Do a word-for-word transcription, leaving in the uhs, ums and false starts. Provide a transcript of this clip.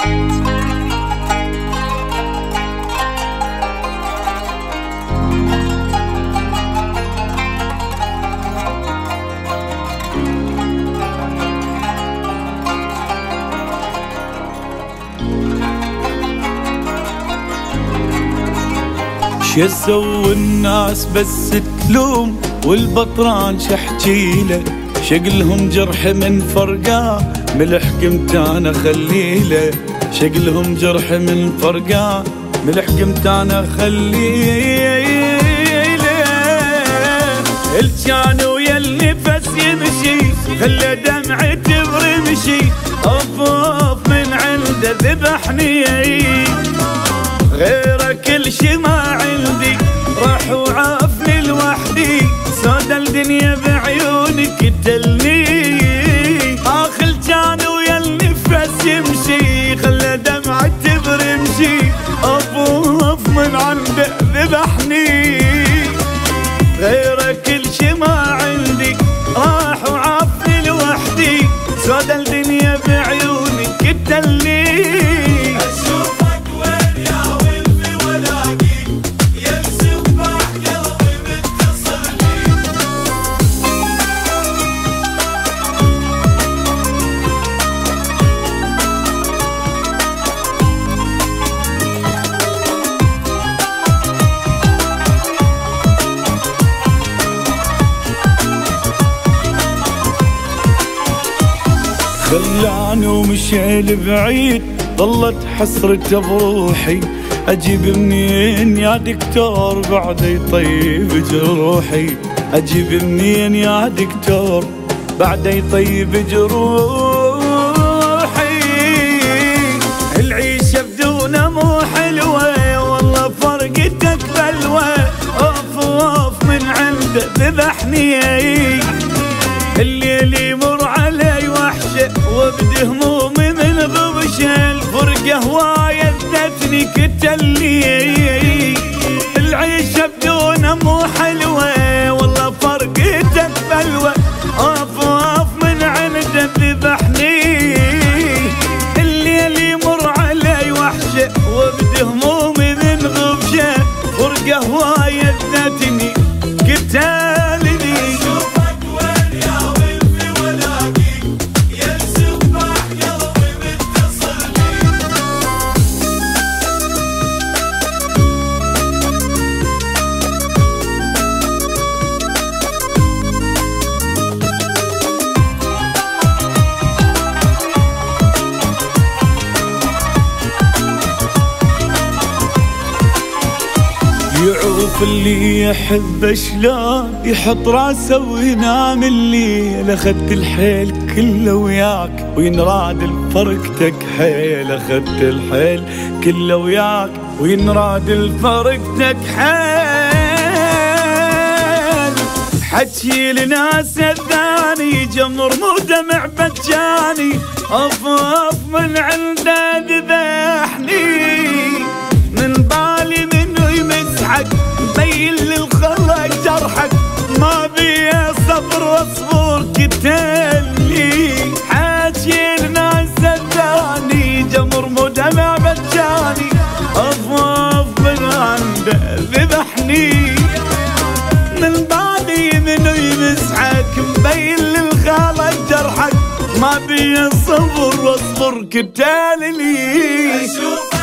شسو الناس بس تلوم والبطران شحجيله، شقلهم جرح من فرقاه ملح قمت انا خليله، شقلهم جرح من فرقاه ملح قمت انا خليله. الجان ويا النفس يمشي خلى دمعتي برمشي، اوف اوف من عنده ذبحني، غيرك كل شي ما عندي راح وعافني لوحدي، سودا الدنيا بعيونك تلني. اخ الجان ويا النفس يمشي خلى دمعتي برمشي، اوف اوف من عنده ذبحني، غيرك كل شي ما عندي راح وعافني لوحدي، سودا الدنيا بعيونك تلني. خلاني ومشي لبعيد ظلت حسرته بروحي، اجيب منين يا دكتور بعد يطيب جروحي، اجيب منين يا دكتور بعد يطيب جروحي. العيشة بدونه مو حلوة والله فرقتك بلوى، اوف اوف من عنده ذبحني، الليل يمر علي وحشة وابدي همومي من غبشة، الفرقة هواية اذتني كتلي. العيشة بدونه مو حلوة والله فرقتك بلوى، اوف اوف من عنده ذبحني، الليل يمر علي وحشة وابدي همومي من غبشة، فرقة هواية اذتني كتلي. يعوف اللي يحب شلون يحط راسه وينام الليل، اخذت الحيل كله وياك وينراد الفرقتك حيل، اخذت الحيل كله وياك وينراد الفرقتك حيل. حكي لناس الثاني جمر مو دمع بجاني، اوف اوف من عنده ذبحني، من بالي منه يمسحك مبين للخلق جرحك، ما بي صبر واصبر كتلي. حاجي لناس الثاني جمر مو دمع بجاني، اوف اوف من عنده ذبحني، من بالي منه يمسحك مبين للخلق جرحك، ما بي صبر واصبر كتلي.